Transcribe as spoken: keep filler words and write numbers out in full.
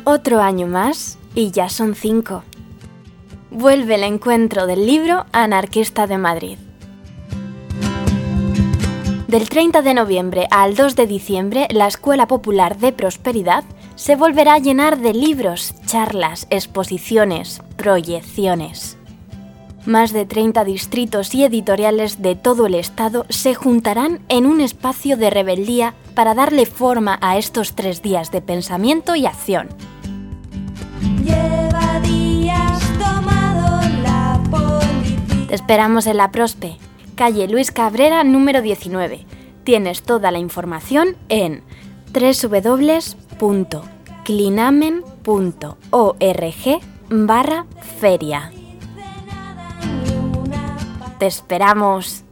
Otro año más y ya son cinco. Vuelve el encuentro del libro anarquista de Madrid. Del treinta de noviembre al dos de diciembre, la Escuela Popular de Prosperidad se volverá a llenar de libros, charlas, exposiciones, proyecciones. Más de treinta distritos y editoriales de todo el estado se juntarán en un espacio de rebeldía para darle forma a estos tres días de pensamiento y acción. Lleva días tomado la policía. Te esperamos en la Prospe, calle Luis Cabrera número diecinueve. Tienes toda la información en doble u doble u doble u punto clinamen punto org barra feria. Te esperamos.